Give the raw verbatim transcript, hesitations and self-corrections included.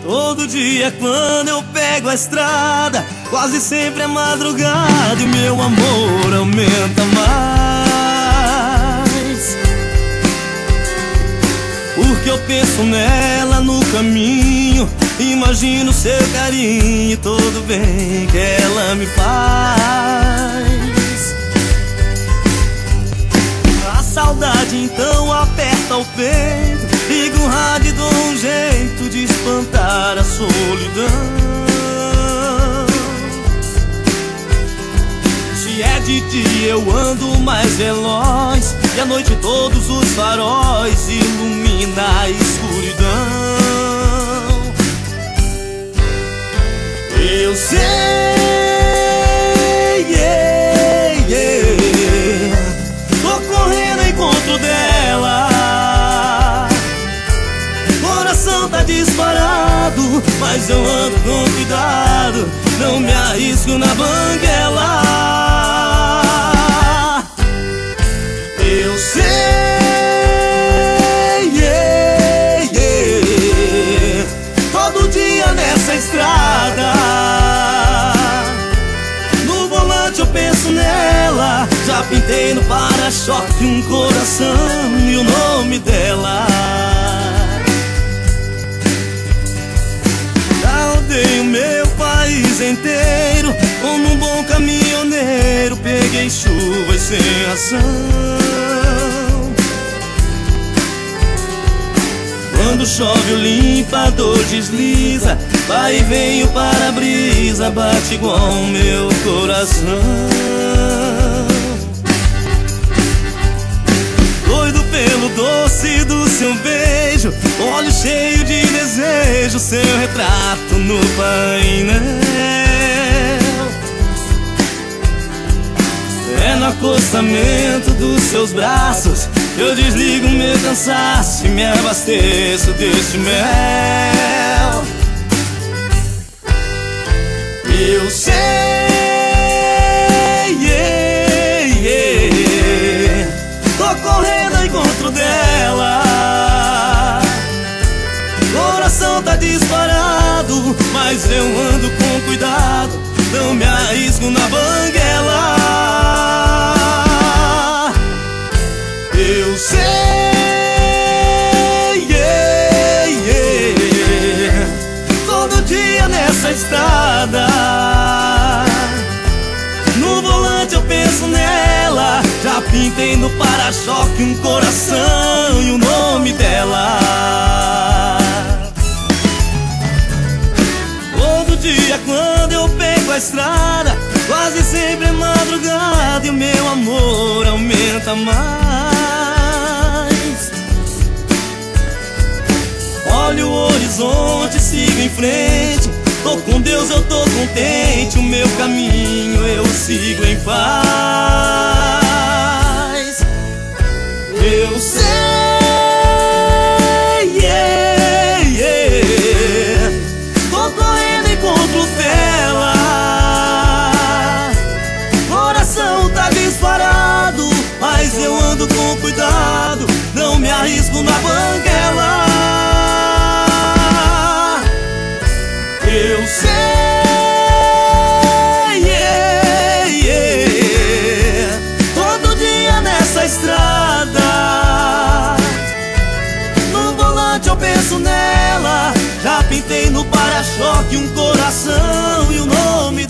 Todo dia quando eu pego a estrada, quase sempre é madrugada e meu amor aumenta mais. Porque eu penso nela no caminho, imagino seu carinho e todo bem que ela me faz. A saudade então aperta o peito, ligo o rádio e dou um jeito de espantar a solidão. Se é de dia eu ando mais veloz, e à noite todos os faróis ilumina a escuridão. Eu sei, yeah, yeah, tô correndo ao encontro dela. Coração tá disparado, mas eu ando com cuidado, não me arrisco na banguela. Eu sei, yeah, yeah, todo dia nessa estrada, no volante eu penso nela. Já pintei no para-choque um coração e o nome dela. Já rodei o meu país inteiro como um bom caminhoneiro, peguei chuva e sem ação. Quando chove o limpador desliza, vai e vem o para-brisa, bate igual o meu coração. Doido pelo doce do seu beijo, olho cheio de desejo, seu retrato no painel. É no acostamento dos seus braços eu desligo meu cansaço e me abasteço deste mel. Eu sei, yeah, yeah, tô correndo ao encontro dela. Coração tá disparado, mas eu ando com cuidado, não me arrisco na banguela. Eu sei, yeah, yeah, todo dia nessa estrada, no volante eu penso nela. Já pintei no para-choque um coração e o nome dela. Todo dia quando eu pego a estrada, quase sempre é madrugada e o meu amor aumenta mais. Olho o horizonte, sigo em frente, tô com Deus, eu tô contente, o meu caminho eu sigo em paz. Eu sei, yeah, yeah, tô correndo ao encontro dela. Coração tá disparado, mas eu ando com cuidado, não me arrisco na banguela. Eu sei, yeah, yeah, todo dia nessa estrada, no volante eu penso nela. Já pintei no para-choque um coração e o nome